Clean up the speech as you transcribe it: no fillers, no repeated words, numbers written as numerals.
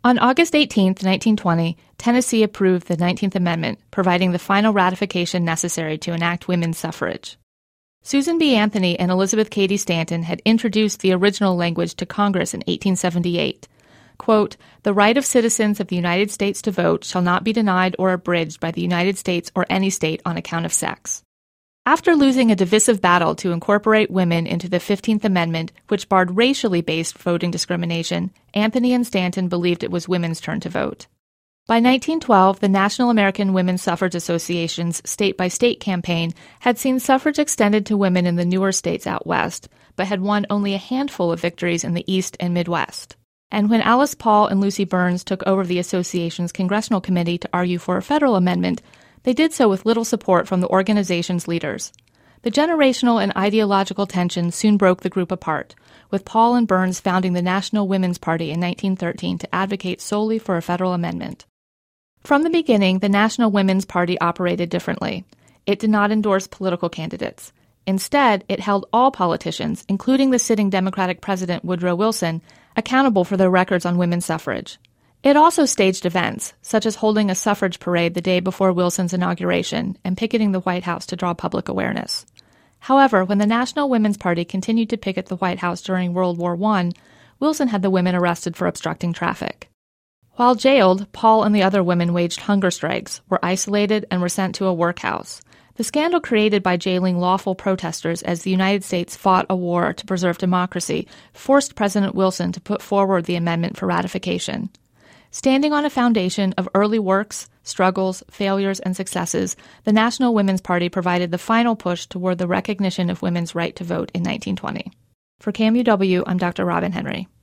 On August 18, 1920, Tennessee approved the 19th Amendment, providing the final ratification necessary to enact women's suffrage. Susan B. Anthony and Elizabeth Cady Stanton had introduced the original language to Congress in 1878. Quote, "The right of citizens of the United States to vote shall not be denied or abridged by the United States or any state on account of sex." After losing a divisive battle to incorporate women into the 15th Amendment, which barred racially based voting discrimination, Anthony and Stanton believed it was women's turn to vote. By 1912, the National American Women's Suffrage Association's state-by-state campaign had seen suffrage extended to women in the newer states out west, but had won only a handful of victories in the East and Midwest. And when Alice Paul and Lucy Burns took over the association's congressional committee to argue for a federal amendment, they did so with little support from the organization's leaders. The generational and ideological tensions soon broke the group apart, with Paul and Burns founding the National Women's Party in 1913 to advocate solely for a federal amendment. From the beginning, the National Women's Party operated differently. It did not endorse political candidates. Instead, it held all politicians, including the sitting Democratic President Woodrow Wilson, accountable for their records on women's suffrage. It also staged events, such as holding a suffrage parade the day before Wilson's inauguration and picketing the White House to draw public awareness. However, when the National Women's Party continued to picket the White House during World War I, Wilson had the women arrested for obstructing traffic. While jailed, Paul and the other women waged hunger strikes, were isolated, and were sent to a workhouse. The scandal created by jailing lawful protesters as the United States fought a war to preserve democracy forced President Wilson to put forward the amendment for ratification. Standing on a foundation of early works, struggles, failures, and successes, the National Women's Party provided the final push toward the recognition of women's right to vote in 1920. For KMUW, I'm Dr. Robin Henry.